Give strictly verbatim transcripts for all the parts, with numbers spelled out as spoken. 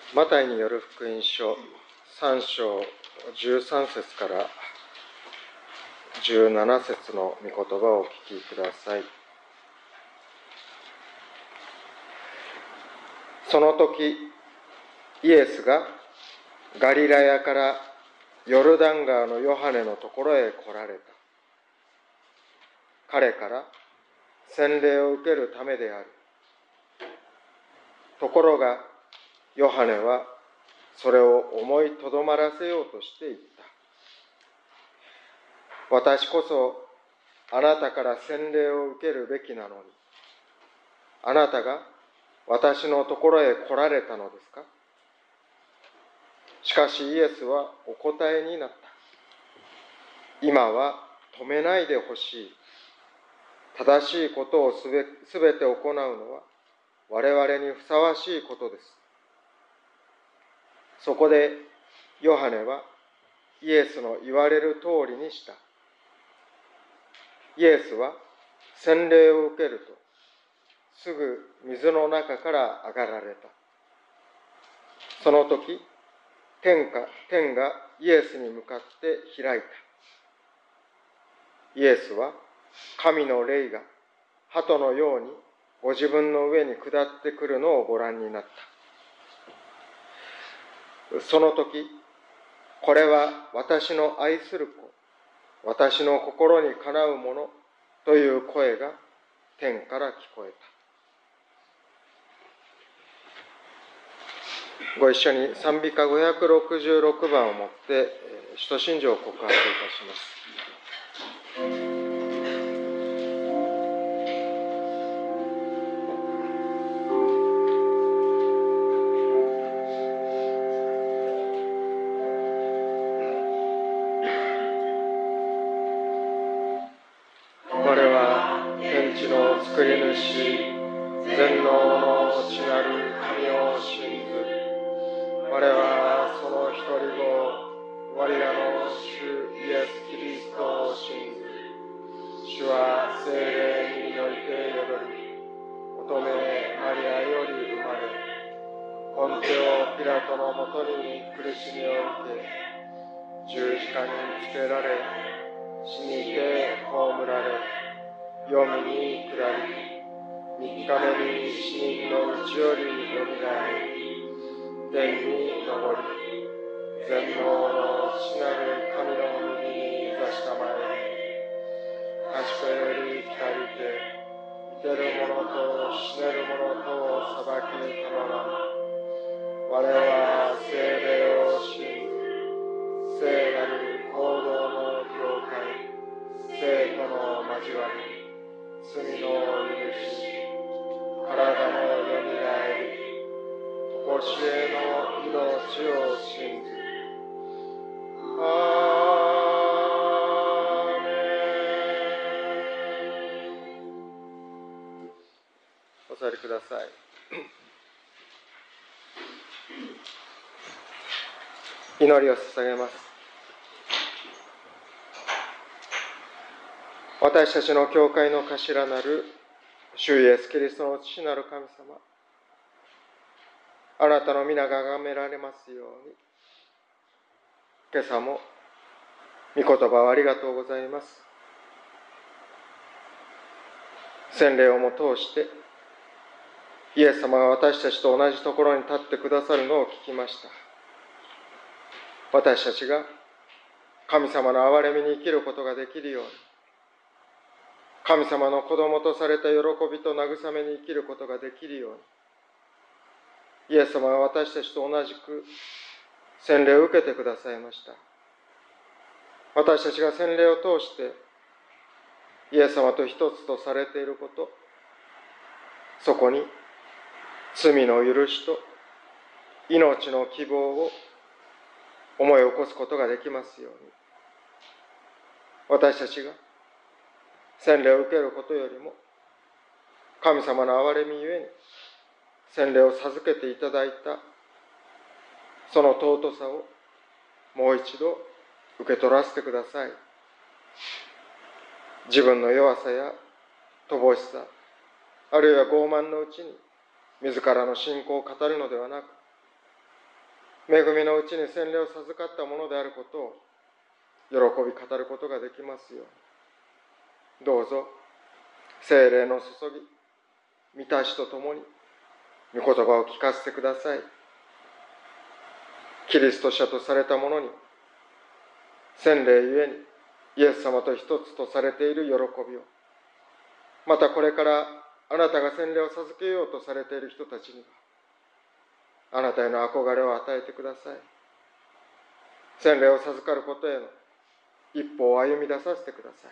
マタイによる福音書さん章じゅうさん節からじゅうなな節の御言葉をお聞きください。その時、イエスがガリラヤからヨルダン川のヨハネのところへ来られた。彼から洗礼を受けるためである。ところが、ヨハネはそれを思いとどまらせようとして言った。私こそあなたから洗礼を受けるべきなのに、あなたが私のところへ来られたのですか？しかしイエスはお答えになった。今は止めないでほしい。正しいことをすべ、すべて行うのは我々にふさわしいことです。そこでヨハネはイエスの言われる通りにした。イエスは洗礼を受けるとすぐ水の中から上がられた。その時、天か、天がイエスに向かって開いた。イエスは神の霊が鳩のようにご自分の上に下ってくるのをご覧になった。その時、これは私の愛する子、私の心にかなうものという声が天から聞こえた。ご一緒に賛美歌ごひゃくろくじゅうろくばんをもって使徒信条を告白いたします。作り主、全能の父なる神を信ず。我はその一人子、我らの主イエス・キリストを信ず。主は聖霊によりてよどり、乙女マリアより生まれ、ポンテオ・ピラトのもとに苦しみを受け、十字架につけられ、死にて葬られ、黄泉に下り、三日目に死人のうちよりよみがえり、天に昇り、全能の父なる神の右に座したまえ、賢より来たりて、生ける者と死ねる者とを裁きたまらん。我は聖霊を信ず、聖なる行動の教会、聖との交わり、罪の許し、体のよみがえり、とこしえの命を信ず。アーメン。お座りください。祈りを捧げます。私たちの教会の頭なる主イエスキリストの父なる神様、あなたの皆が崇められますように、今朝も御言葉をありがとうございます。洗礼をも通してイエス様が私たちと同じところに立ってくださるのを聞きました。私たちが神様の憐れみに生きることができるように、神様の子供とされた喜びと慰めに生きることができるように、イエス様は私たちと同じく洗礼を受けてくださいました。私たちが洗礼を通してイエス様と一つとされていること、そこに罪の許しと命の希望を思い起こすことができますように、私たちが洗礼を受けることよりも、神様の憐れみゆえに洗礼を授けていただいたその尊さをもう一度受け取らせてください。自分の弱さや乏しさ、あるいは傲慢のうちに自らの信仰を語るのではなく、 恵みのうちに洗礼を授かったものであることを喜び語ることができますように、どうぞ聖霊の注ぎ、満たしとともに御言葉を聞かせてください。キリスト者とされた者に洗礼ゆえにイエス様と一つとされている喜びを、またこれからあなたが洗礼を授けようとされている人たちにはあなたへの憧れを与えてください。洗礼を授かることへの一歩を歩み出させてくださ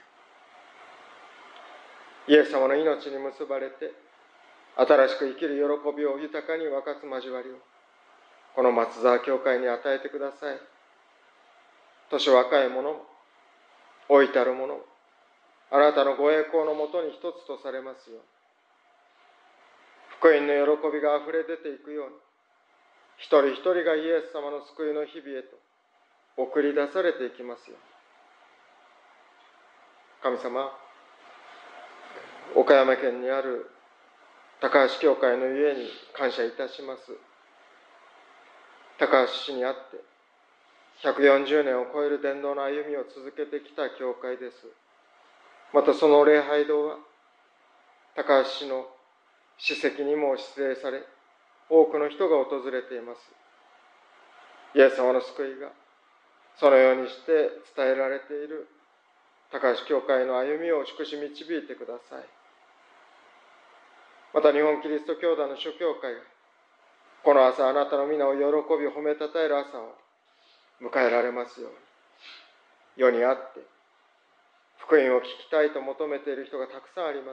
い。イエス様の命に結ばれて新しく生きる喜びを豊かに分かつ交わりをこの松沢教会に与えてください。年若い者も老いたる者もあなたのご栄光のもとに一つとされますように、福音の喜びがあふれ出ていくように、一人一人がイエス様の救いの日々へと送り出されていきますように。神様、岡山県にある高橋教会のゆえに感謝いたします。高橋市にあってひゃくよんじゅうねんを超える伝道の歩みを続けてきた教会です。またその礼拝堂は高橋市の史跡にも指定され、多くの人が訪れています。イエス様の救いがそのようにして伝えられている高橋教会の歩みを祝し導いてください。また日本キリスト教団の諸教会がこの朝あなたの皆を喜び褒めたたえる朝を迎えられますように、世にあって福音を聞きたいと求めている人がたくさんあります。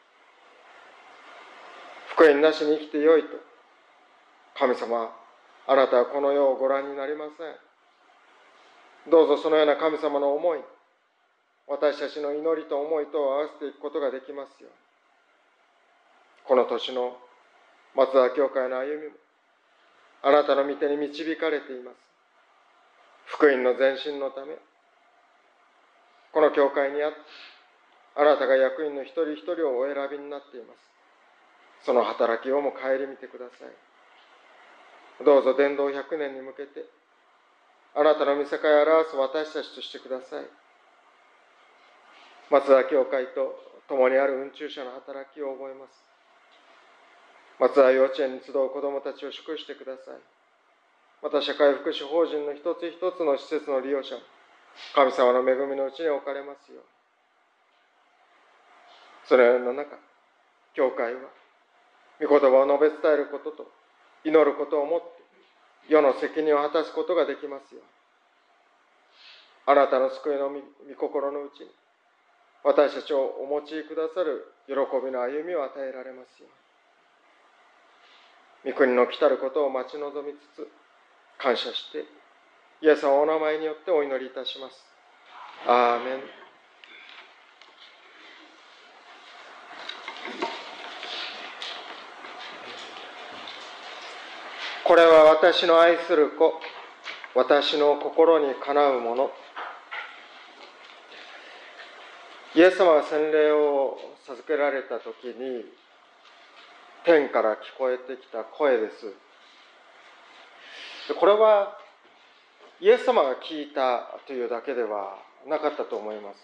福音なしに生きてよいと神様、あなたはこの世をご覧になりません。どうぞそのような神様の思い、私たちの祈りと思いとを合わせていくことができますように、この年の松沢教会の歩みもあなたの御手に導かれています。福音の前進のため、この教会にあってあなたが役員の一人一人をお選びになっています。その働きをも顧みてください。どうぞ伝道ひゃくねんに向けてあなたの御境を表す私たちとしてください。松沢教会と共にある運中者の働きを覚えます。松沢幼稚園に集う子どもたちを祝してください。また社会福祉法人の一つ一つの施設の利用者も神様の恵みのうちに置かれますように。そのような中、教会は御言葉を述べ伝えることと祈ることをもって世の責任を果たすことができますように。あなたの救いの御心のうちに私たちをお持ちくださる喜びの歩みを与えられますように。御国の来たることを待ち望みつつ感謝してイエス様のお名前によってお祈りいたします。アーメン。これは私の愛する子、私の心にかなうもの。イエス様が洗礼を授けられたときに天から聞こえてきた声です。これはイエス様が聞いたというだけではなかったと思います。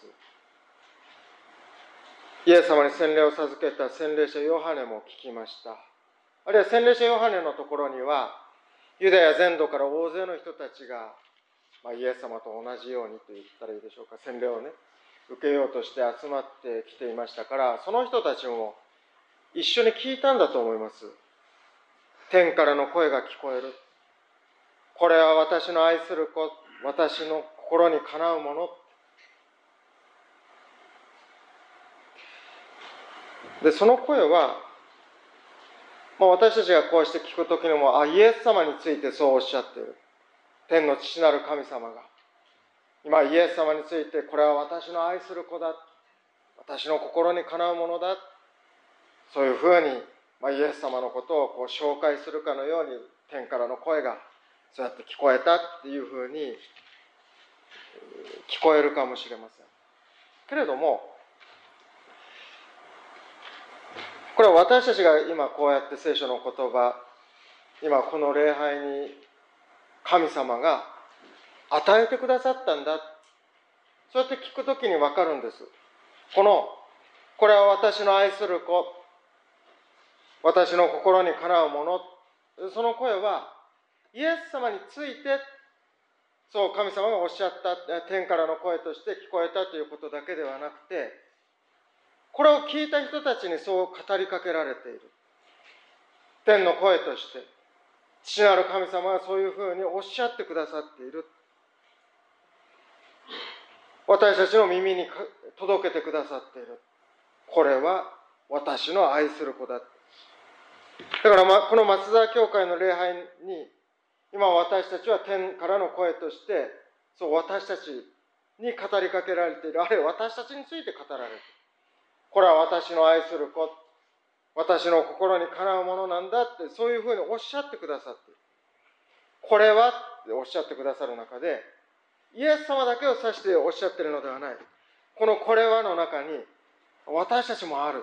イエス様に洗礼を授けた洗礼者ヨハネも聞きました。あるいは洗礼者ヨハネのところにはユダヤ全土から大勢の人たちが、まあ、イエス様と同じようにと言ったらいいでしょうか、洗礼をね受けようとして集まってきていましたから、その人たちも一緒に聞いたんだと思います。天からの声が聞こえる。これは私の愛する子、私の心にかなうもの。で、その声は、まあ、私たちがこうして聞くときにも、あ、イエス様についてそうおっしゃっている。天の父なる神様が、今イエス様について、これは私の愛する子だ。私の心にかなうものだ。そういうふうに、まあ、イエス様のことをこう紹介するかのように、天からの声がそうやって聞こえたっていうふうに聞こえるかもしれません。けれども、これは私たちが今こうやって聖書の言葉、今この礼拝に神様が与えてくださったんだ。そうやって聞くときに分かるんです。この、これは私の愛する子、私の心にかなうもの、その声は、イエス様について、そう神様がおっしゃった、天からの声として聞こえたということだけではなくて、これを聞いた人たちにそう語りかけられている。天の声として、父なる神様はそういうふうにおっしゃってくださっている。私たちの耳に届けてくださっている。これは私の愛する子だ。だから、この松沢教会の礼拝に、今私たちは天からの声として、そう私たちに語りかけられている。あるいは私たちについて語られている。これは私の愛する子、私の心にかなうものなんだって、そういうふうにおっしゃってくださっている。これはっておっしゃってくださる中で、イエス様だけを指しておっしゃっているのではない。このこれはの中に私たちもある。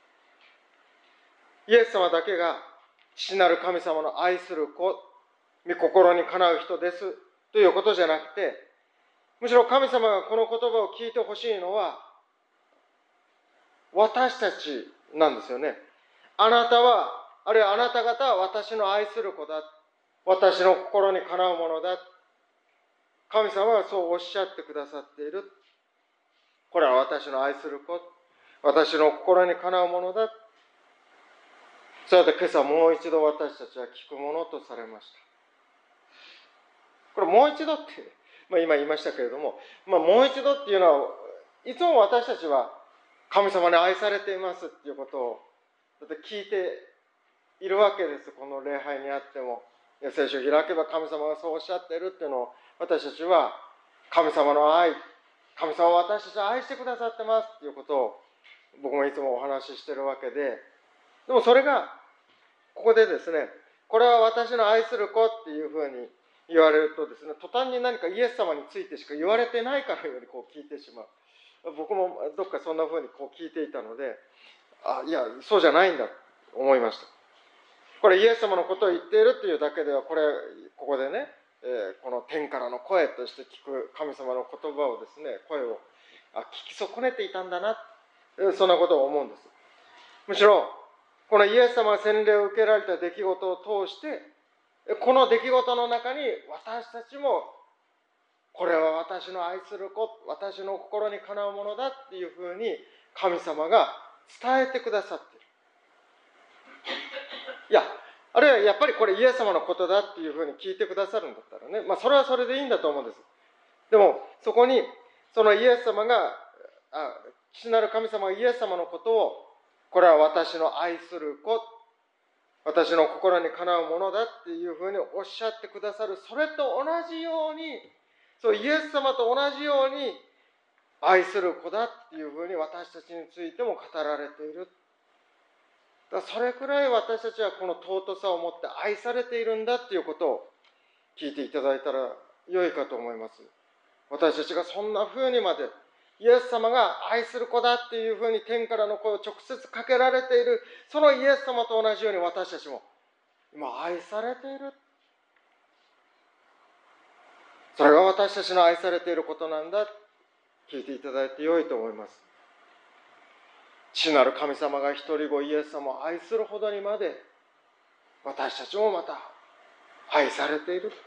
イエス様だけが父なる神様の愛する子、御心にかなう人ですということじゃなくて、むしろ神様がこの言葉を聞いてほしいのは私たちなんですよね。あなたは、あるいはあなた方は私の愛する子だ。私の心にかなうものだ。神様はそうおっしゃってくださっている。これは私の愛する子、私の心にかなうものだ。そうやって今朝もう一度私たちは聞くものとされました。これもう一度って、まあ、今言いましたけれども、まあ、もう一度っていうのはいつも私たちは神様に愛されていますっていうことをだって聞いているわけです。この礼拝にあっても、聖書を開けば神様がそうおっしゃっているっていうのを私たちは神様の愛、神様は私たちを愛してくださってますっていうことを僕もいつもお話ししているわけで、でもそれがここでですね、これは私の愛する子っていうふうに言われるとですね、途端に何かイエス様についてしか言われてないかのようにこう聞いてしまう。僕もどっかそんなふうにこう聞いていたので、あ、いや、そうじゃないんだと思いました。これイエス様のことを言っているというだけでは、これ、ここでね、えー、この天からの声として聞く神様の言葉をですね、声をあ聞き損ねていたんだな、そんなことを思うんです。むしろ、このイエス様が洗礼を受けられた出来事を通して、この出来事の中に私たちも、これは私の愛する子、私の心にかなうものだっていうふうに神様が伝えてくださっている。いや、あるいはやっぱりこれイエス様のことだっていうふうに聞いてくださるんだったらね、まあそれはそれでいいんだと思うんです。でもそこにそのイエス様が、あ父なる神様がイエス様のことを、これは私の愛する子、私の心にかなうものだっていうふうにおっしゃってくださる、それと同じように、そうイエス様と同じように愛する子だっていうふうに私たちについても語られている。だからそれくらい私たちはこの尊さを持って愛されているんだっていうことを聞いていただいたら良いかと思います。私たちがそんなふうにまでイエス様が愛する子だっていうふうに天からの声を直接かけられている、そのイエス様と同じように私たちも今愛されている。それが私たちの愛されていることなんだ。聞いていただいて良いと思います。父なる神様が一人子イエス様を愛するほどにまで私たちもまた愛されている。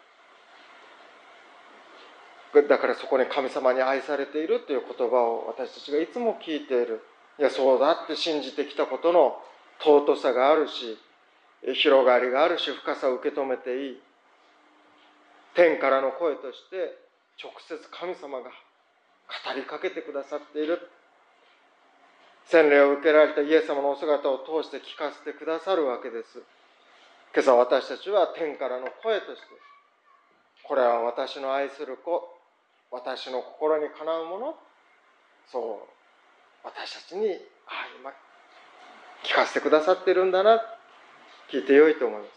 だからそこに神様に愛されているという言葉を私たちがいつも聞いている。いや、そうだって信じてきたことの尊さがあるし、広がりがあるし、深さを受け止めていい。天からの声として直接神様が語りかけてくださっている。洗礼を受けられたイエス様のお姿を通して聞かせてくださるわけです。今朝私たちは天からの声として、これは私の愛する子、私の心にかなうもの、そう私たちに、あ、今聞かせてくださっているんだな、聞いてよいと思います。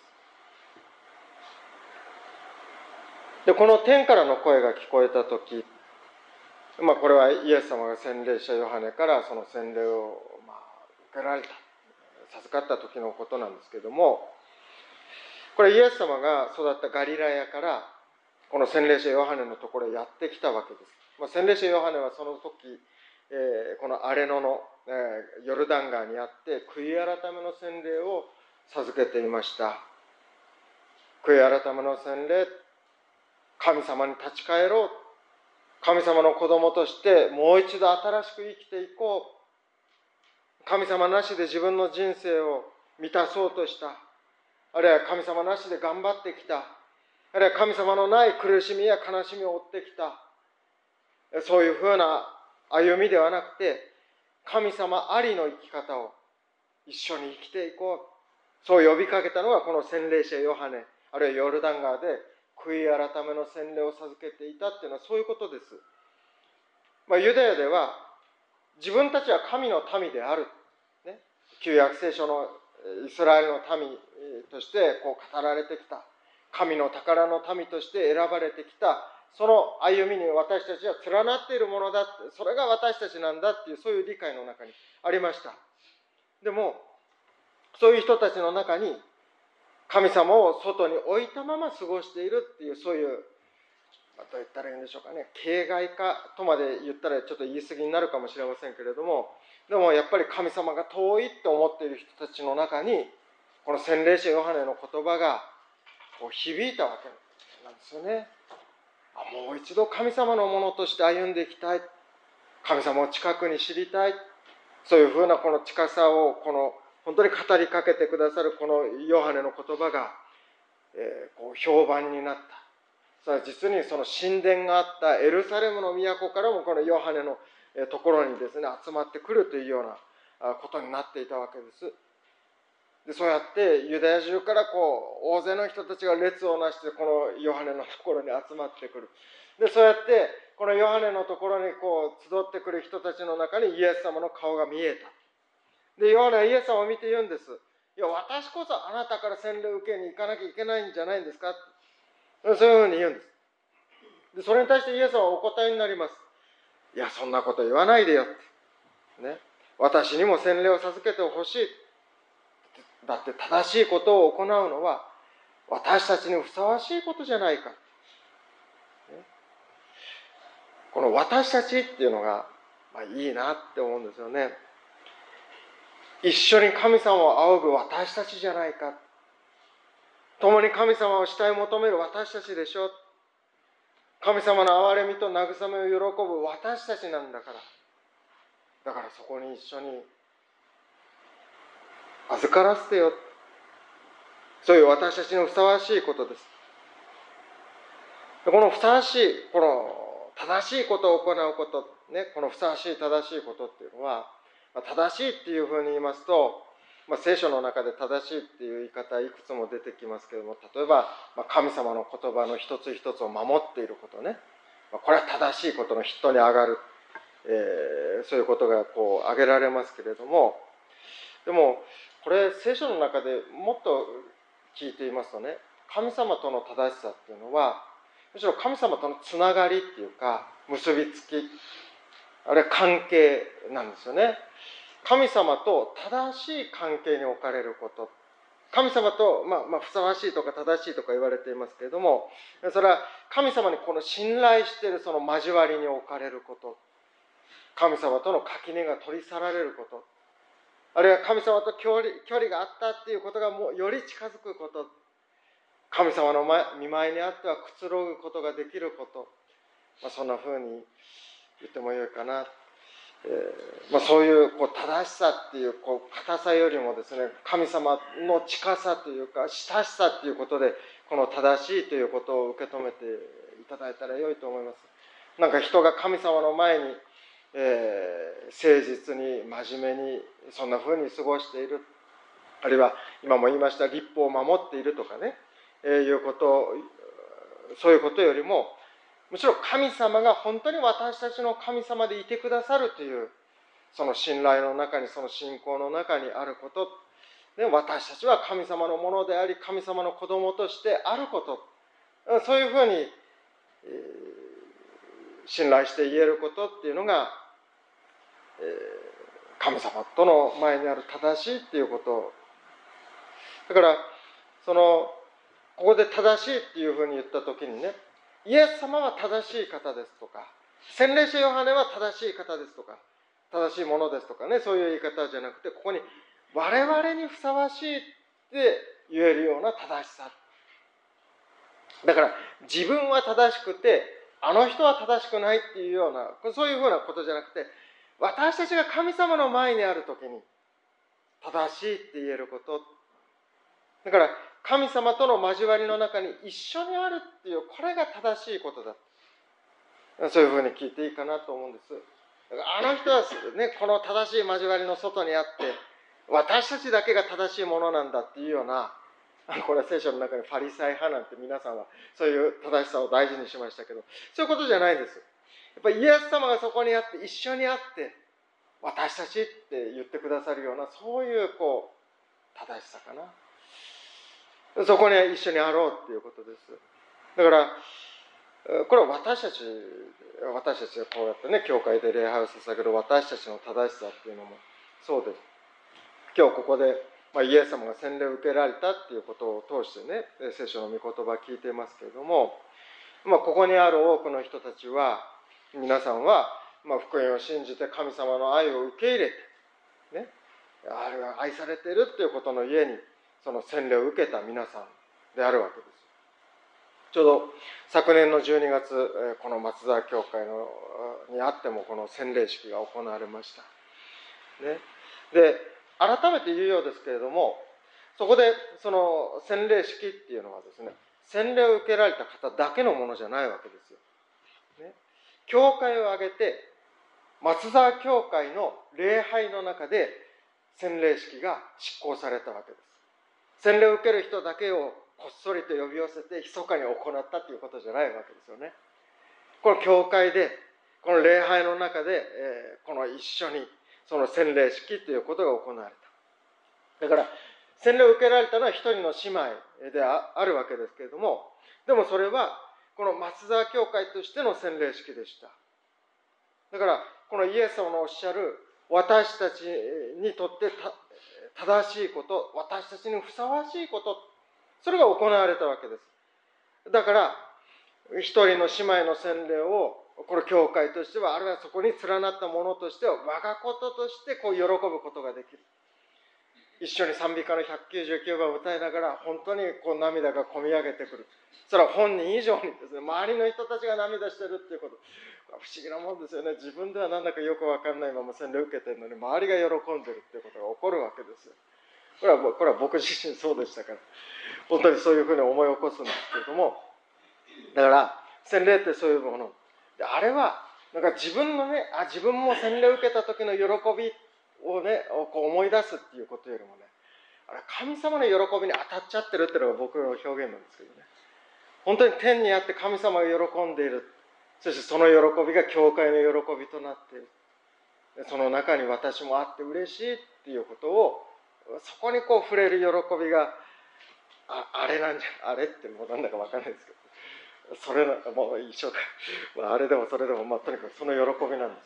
で、この天からの声が聞こえたとき、まあ、これはイエス様が洗礼者ヨハネからその洗礼を、まあ、受けられた、授かった時のことなんですけども、これイエス様が育ったガリラヤからこの洗礼者ヨハネのところへやってきたわけです。まあ、洗礼者ヨハネはその時、えー、このアレノの、えー、ヨルダン川にあって悔い改めの洗礼を授けていました。悔い改めの洗礼、神様に立ち返ろう、神様の子供としてもう一度新しく生きていこう、神様なしで自分の人生を満たそうとした、あるいは神様なしで頑張ってきた、あるいは神様のない苦しみや悲しみを負ってきた、そういうふうな歩みではなくて、神様ありの生き方を一緒に生きていこう、そう呼びかけたのがこの洗礼者ヨハネ、あるいはヨルダン川で悔い改めの洗礼を授けていたというのはそういうことです。まあ、ユダヤでは自分たちは神の民である、ね、旧約聖書のイスラエルの民としてこう語られてきた、神の宝の民として選ばれてきた、その歩みに私たちは連なっているものだ、それが私たちなんだっていう、そういう理解の中にありました。でもそういう人たちの中に神様を外に置いたまま過ごしているっていう、そういう、どう言ったらいいんでしょうかね、形骸化とまで言ったらちょっと言い過ぎになるかもしれませんけれども、でもやっぱり神様が遠いと思っている人たちの中に、この洗礼者ヨハネの言葉がこう響いたわけなんですよね。もう一度神様のものとして歩んでいきたい、神様を近くに知りたい、そういうふうなこの近さをこの本当に語りかけてくださるこのヨハネの言葉が、えー、こう評判になった。それは実にその神殿があったエルサレムの都からもこのヨハネのところにですね集まってくるというようなことになっていたわけです。でそうやってユダヤ中からこう大勢の人たちが列をなしてこのヨハネのところに集まってくる。でそうやってこのヨハネのところにこう集ってくる人たちの中にイエス様の顔が見えた。でヨハネはイエス様を見て言うんです。いや、私こそあなたから洗礼を受けに行かなきゃいけないんじゃないんですか。そういうふうに言うんです。でそれに対してイエス様はお答えになります。いや、そんなこと言わないでよって、ね、私にも洗礼を授けてほしい。だって正しいことを行うのは私たちにふさわしいことじゃないか。この私たちっていうのが、まあ、いいなって思うんですよね。一緒に神様を仰ぐ私たちじゃないか。共に神様を慕い求める私たちでしょ。神様の憐れみと慰めを喜ぶ私たちなんだから。だからそこに一緒に預からせてよ。そういう私たちのふさわしいことです。このふさわしい、この正しいことを行うこと、ね、このふさわしい正しいことっていうのは、正しいっていうふうに言いますと、まあ、聖書の中で正しいっていう言い方いくつも出てきますけれども、例えば、まあ、神様の言葉の一つ一つを守っていることね、まあ、これは正しいことの筆頭に上がる、えー、そういうことがこう挙げられますけれども、でもこれ聖書の中でもっと聞いていますとね、神様との正しさっていうのはむしろ神様とのつながりっていうか結びつき、あるいは関係なんですよね。神様と正しい関係に置かれること、神様と、まあ、まあふさわしいとか正しいとか言われていますけれども、それは神様にこの信頼しているその交わりに置かれること、神様との垣根が取り去られること、あるいは神様と距離、距離があったっていうことがもうより近づくこと、神様の御前にあってはくつろぐことができること、まあ、そんなふうに言ってもよいかな。えーまあ、そういうこう正しさっていうこう硬さよりもですね、神様の近さというか親しさということでこの正しいということを受け止めていただいたら良いと思います。なんか人が神様の前に、えー、誠実に真面目にそんなふうに過ごしている、あるいは今も言いました立法を守っているとかね、えー、いうことそういうことよりもむしろ神様が本当に私たちの神様でいてくださるというその信頼の中に、その信仰の中にあること、で私たちは神様のものであり神様の子供としてあること、そういうふうに、えー、信頼して言えることっていうのが、えー、神様との前にある正しいっていうこと。だからそのここで正しいっていうふうに言った時にね、 イエス様は正しい方ですとか、洗礼者ヨハネは正しい方ですとか、正しいものですとかね、そういう言い方じゃなくて、ここに我々にふさわしいって言えるような正しさ。だから自分は正しくて、あの人は正しくないっていうような、そういうふうなことじゃなくて、私たちが神様の前にあるときに正しいって言えること。だから神様との交わりの中に一緒にあるっていう、これが正しいことだ。そういうふうに聞いていいかなと思うんです。あの人はね、この正しい交わりの外にあって、私たちだけが正しいものなんだっていうような、これは聖書の中にファリサイ派なんて皆さんはそういう正しさを大事にしましたけど、そういうことじゃないんです。やっぱりイエス様がそこにあって、一緒にあって、私たちって言ってくださるような、そういうこう正しさかな。そこに一緒にあろうっていうことです。だからこれは私たち私たちがこうやってね、教会で礼拝を捧げる私たちの正しさっていうのもそうです。今日ここで、まあ、イエス様が洗礼を受けられたっていうことを通してね、聖書の御言葉を聞いていますけれども、まあ、ここにある多くの人たちは、皆さんは、まあ、福音を信じて神様の愛を受け入れて、ね、あれは愛されているっていうことの家に、その洗礼を受けた皆さんであるわけです。ちょうど昨年のじゅうにがつ、この松沢教会のにあってもこの洗礼式が行われました。ね、で、改めて言うようですけれども、そこでその洗礼式っていうのはですね、洗礼を受けられた方だけのものじゃないわけですよ。ね、教会を挙げて、松沢教会の礼拝の中で洗礼式が執行されたわけです。洗礼を受ける人だけをこっそりと呼び寄せて密かに行ったということじゃないわけですよね。この教会で、この礼拝の中で、えー、この一緒にその洗礼式ということが行われた。だから洗礼を受けられたのは一人の姉妹であるわけですけれども、でもそれはこの松沢教会としての洗礼式でした。だからこのイエス様のおっしゃる私たちにとって正しいこと、私たちにふさわしいこと、それが行われたわけです。だから一人の姉妹の洗礼をこの教会としては、あるいはそこに連なったものとしては、我がこととしてこう喜ぶことができる。一緒に賛美歌のひゃくきゅうじゅうきゅうばんを歌いながら、本当にこう涙がこみ上げてくる。それは本人以上にですね、周りの人たちが涙してるっていうこと、不思議なもんですよね。自分ではなんだかよく分かんないまま洗礼を受けてるのに、周りが喜んでるっていうことが起こるわけですよ。これは、これは僕自身そうでしたから、本当にそういうふうに思い起こすんですけれども、だから洗礼ってそういうもので、あれはなんか自分のね、あ自分も洗礼を受けた時の喜びをね、こう思い出すっていうことよりもね、あれ神様の喜びに当たっちゃってるっていうのが僕の表現なんですけどね。本当に天にあって神様が喜んでいる、そしてその喜びが教会の喜びとなっている、その中に私もあって嬉しいっていうことを、そこにこう触れる喜びが あ, あれなんじゃあれってもうなんだか分かんないですけど、それもう一緒か、まあ、あれでもそれでも、まあ、とにかくその喜びなんです。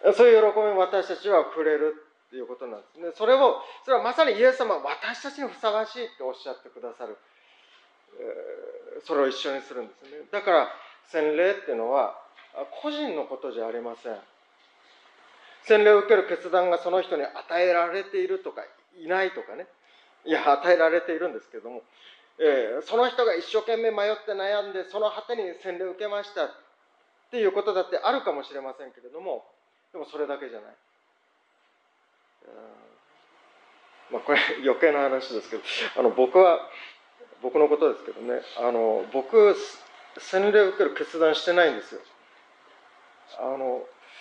そういう喜びに私たちは触れるっていうことなんですね。それをそれはまさにイエス様は私たちにふさわしいっておっしゃってくださる、えー、それを一緒にするんですね。だから洗礼っていうのは個人のことじゃありません。洗礼を受ける決断がその人に与えられているとかいないとかね、いや与えられているんですけれども、えー、その人が一生懸命迷って悩んでその果てに洗礼を受けましたっていうことだってあるかもしれませんけれども、でもそれだけじゃない。まあ、これ余計な話ですけど、あの僕は僕のことですけどね、あの僕洗礼を受ける決断してないんですよ。あの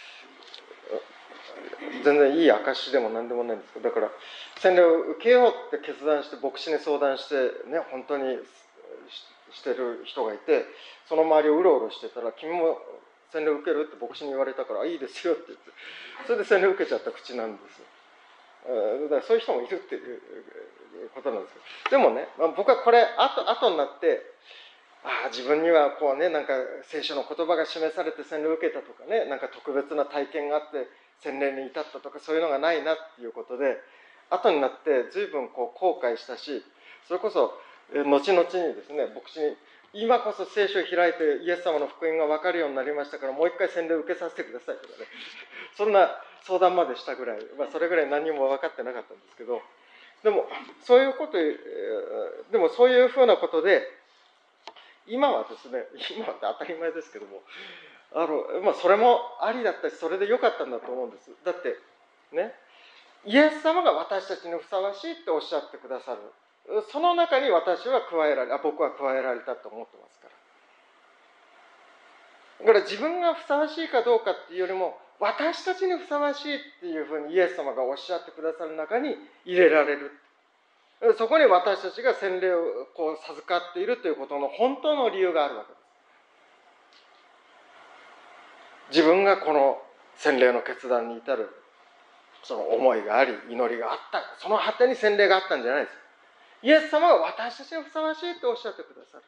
全然いい証でも何でもないんですけど、だから洗礼を受けようって決断して牧師に相談してね、本当にしてる人がいて、その周りをうろうろしてたら、君も洗礼を受けるって牧師に言われたから、いいですよって言って、それで洗礼を受けちゃった口なんです。だからそういう人もいるっていうことなんですけど、でもね、僕はこれ後後になって、ああ自分にはこうね、なんか聖書の言葉が示されて洗礼を受けたとかね、なんか特別な体験があって洗礼に至ったとか、そういうのがないなっていうことで、後になって随分こう後悔したし、それこそ後々にですね、牧師に今こそ聖書を開いてイエス様の福音が分かるようになりましたから、もう一回洗礼を受けさせてくださいとかね、そんな相談までしたぐらい、まあ、それぐらい何も分かってなかったんですけど、でもそういうこと、でもそういうふうなことで、今はですね、今はって当たり前ですけども、あの、まあ、それもありだったし、それで良かったんだと思うんです。だってね、イエス様が私たちにふさわしいっておっしゃってくださる。その中に私は加えられ、あ、僕は加えられたと思ってますから。だから自分がふさわしいかどうかっていうよりも、私たちにふさわしいっていうふうにイエス様がおっしゃってくださる中に入れられる。そこに私たちが洗礼をこう授かっているということの本当の理由があるわけです。自分がこの洗礼の決断に至るその思いがあり、祈りがあった、その果てに洗礼があったんじゃないです。イエス様が私たちにふさわしいとおっしゃってくださる。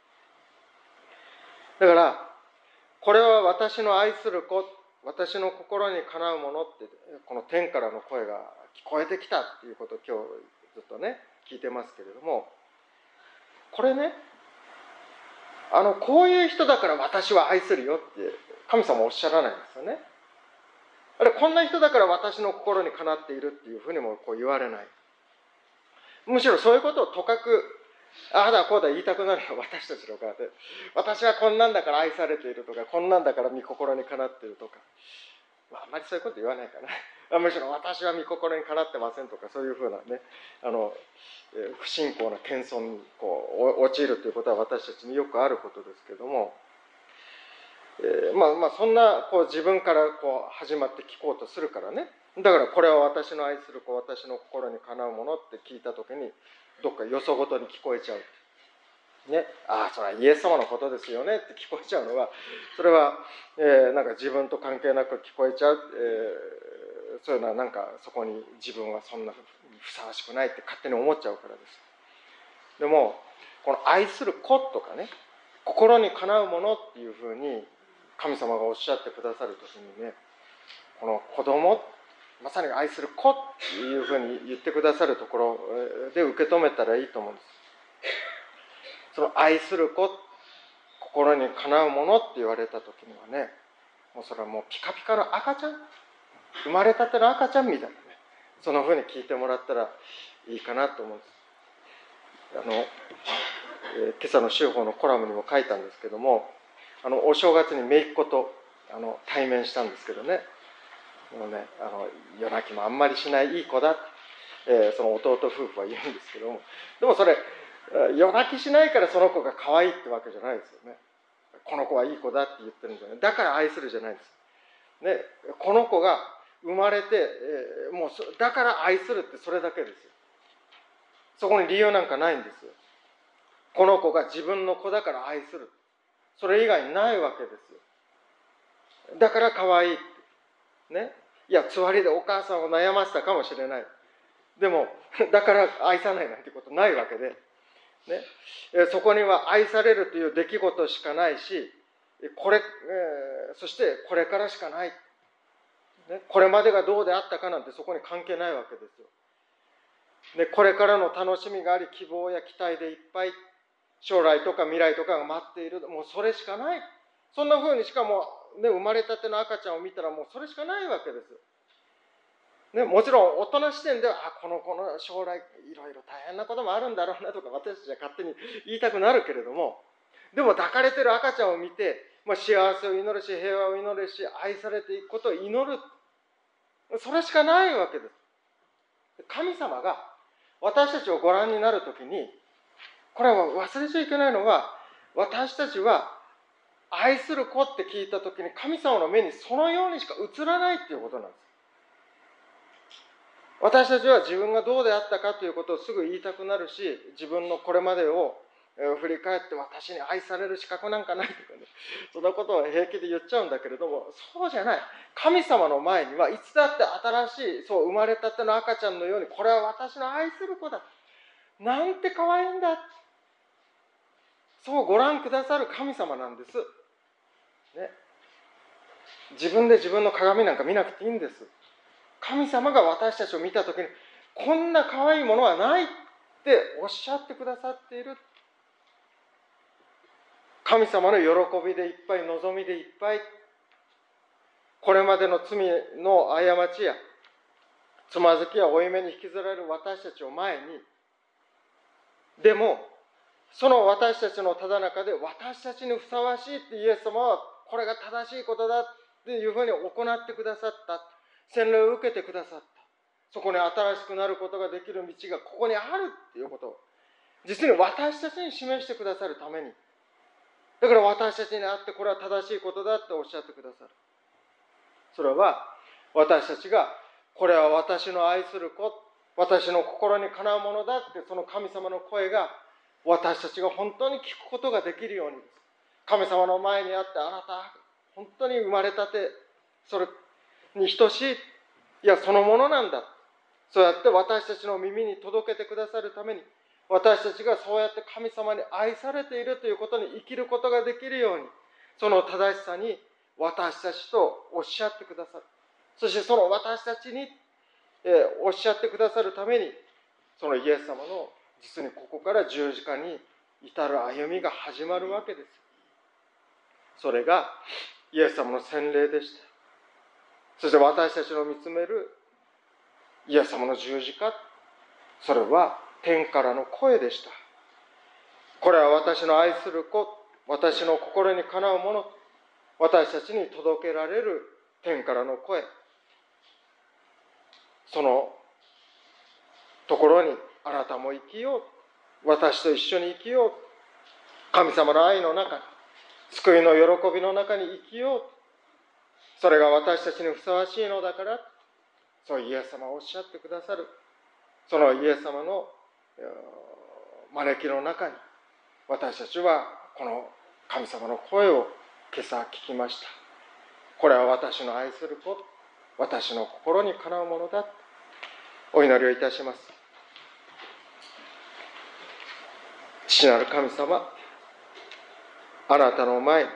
だからこれは私の愛する子、私の心にかなうものって、この天からの声が聞こえてきたっていうことを今日ずっとね聞いてますけれども、これね、あのこういう人だから私は愛するよって神様はおっしゃらないんですよね。あれ、こんな人だから私の心にかなっているっていうふうにもこう言われない。むしろそういうことをとかくああだこうだ言いたくなるのは私たちの側で、私はこんなんだから愛されているとか、こんなんだから御心にかなっているとか、まあ、あんまりそういうこと言わないかな。むしろ私は御心にかなってませんとか、そういうふうなね、あの不信仰な謙遜にこう陥るということは私たちによくあることですけども、えー、まあまあそんなこう自分からこう始まって聞こうとするからね。だからこれは私の愛する子、私の心にかなうものって聞いたときに、どっかよそごとに聞こえちゃう。ね、ああ、それはイエス様のことですよねって聞こえちゃうのは、それは、えー、なんか自分と関係なく聞こえちゃう、えー、そういうのはなんかそこに自分はそんなふさわしくないって勝手に思っちゃうからです。でも、この愛する子とかね、心にかなうものっていうふうに神様がおっしゃってくださるときにね、この子供、まさに愛する子っていうふうに言ってくださるところで受け止めたらいいと思うんです。その愛する子、心にかなうものって言われたときにはね、もうそれはもうピカピカの赤ちゃん、生まれたての赤ちゃんみたいなね、そのふうに聞いてもらったらいいかなと思うんです。あの、えー、今朝の週報のコラムにも書いたんですけども、あのお正月に姪っ子とあの対面したんですけどね、もうね、あの夜泣きもあんまりしないいい子だって、えー、その弟夫婦は言うんですけども、でもそれ夜泣きしないからその子が可愛いってわけじゃないですよね。この子はいい子だって言ってるんじゃない。だから愛するじゃないです。ね、この子が生まれて、えー、もうだから愛するってそれだけですよ。そこに理由なんかないんですよ。この子が自分の子だから愛する。それ以外にないわけですよ。だから可愛いって。ね。いや、つわりでお母さんを悩ませたかもしれない。でも、だから愛さないなんてことないわけで。ね、そこには愛されるという出来事しかないし、これ、えー、そしてこれからしかない、ね、これまでがどうであったかなんてそこに関係ないわけですよ。で、これからの楽しみがあり、希望や期待でいっぱい、将来とか未来とかが待っている、もうそれしかない。そんな風にしかも、ね、生まれたての赤ちゃんを見たらもうそれしかないわけですよ。ね、もちろん大人視点では、あ、この子の将来いろいろ大変なこともあるんだろうなとか私たちは勝手に言いたくなるけれども、でも抱かれてる赤ちゃんを見て、まあ、幸せを祈るし、平和を祈るし、愛されていくことを祈る、それしかないわけです。神様が私たちをご覧になるときに、これは忘れちゃいけないのは、私たちは愛する子って聞いたときに神様の目にそのようにしか映らないっていうことなんです。私たちは自分がどうであったかということをすぐ言いたくなるし、自分のこれまでを振り返って私に愛される資格なんかないとかね、そんなことを平気で言っちゃうんだけれども、そうじゃない。神様の前にはいつだって新しい、そう生まれたての赤ちゃんのように、これは私の愛する子だ。なんて可愛いんだ。そうご覧くださる神様なんです。ね、自分で自分の鏡なんか見なくていいんです。神様が私たちを見たときに、こんな可愛いものはないっておっしゃってくださっている。 神様の喜びでいっぱい、望みでいっぱい、これまでの罪の過ちやつまずきや負い目に引きずられる私たちを前に、でもその私たちのただ中で私たちにふさわしいってイエス様はこれが正しいことだっていうふうに行ってくださった。洗礼を受けてくださった。そこに新しくなることができる道がここにあるっていうことを実に私たちに示してくださるために、だから私たちにあってこれは正しいことだっておっしゃってくださる。それは私たちがこれは私の愛する子、私の心にかなうものだってその神様の声が私たちが本当に聞くことができるようにです。神様の前にあってあなた本当に生まれたてそれに等しい、いやそのものなんだ、そうやって私たちの耳に届けてくださるために、私たちがそうやって神様に愛されているということに生きることができるように、その正しさに私たちとおっしゃってくださる。そしてその私たちに、えー、おっしゃってくださるために、そのイエス様の実にここから十字架に至る歩みが始まるわけです。それがイエス様の洗礼でした。そして私たちの見つめるイエス様の十字架、それは天からの声でした。これは私の愛する子、私の心にかなうもの、私たちに届けられる天からの声、そのところにあなたも生きよう、私と一緒に生きよう、神様の愛の中に、救いの喜びの中に生きよう、それが私たちにふさわしいのだから、そうイエス様はおっしゃってくださる。そのイエス様の招きの中に私たちはこの神様の声を今朝聞きました。これは私の愛する子、私の心にかなうものだ。お祈りをいたします。父なる神様、あなたの前に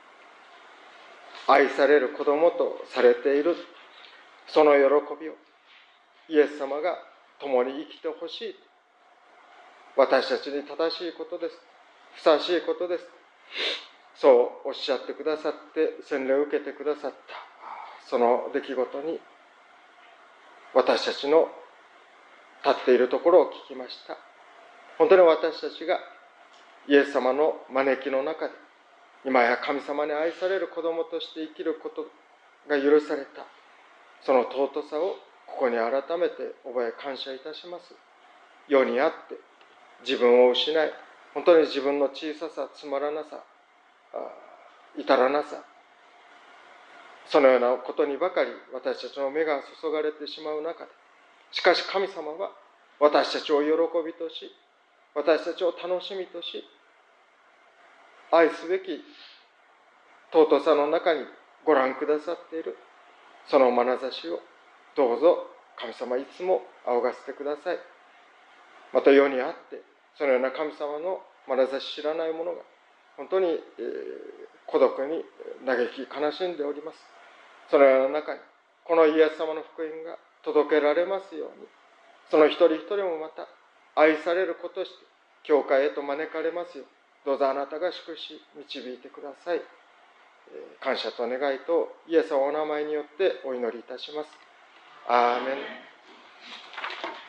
愛される子供とされているその喜びをイエス様が共に生きてほしい。私たちに正しいことです。ふさわしいことです。そうおっしゃってくださって洗礼を受けてくださったその出来事に私たちの立っているところを聞きました。本当に私たちがイエス様の招きの中で今や神様に愛される子供として生きることが許されたその尊さをここに改めて覚え感謝いたします。世にあって自分を失い、本当に自分の小ささ、つまらなさ、至らなさ、そのようなことにばかり私たちの目が注がれてしまう中で、しかし神様は私たちを喜びとし、私たちを楽しみとし、愛すべき尊さの中にご覧くださっているその眼差しをどうぞ神様いつも仰がせてください。また世にあってそのような神様の眼差し知らない者が本当に、えー、孤独に嘆き悲しんでおります。そのような中にこのイエス様の福音が届けられますように、その一人一人もまた愛される子として教会へと招かれますよう、どうぞあなたが祝し導いてください。感謝と願いとイエス様のお名前によってお祈りいたします。アーメン。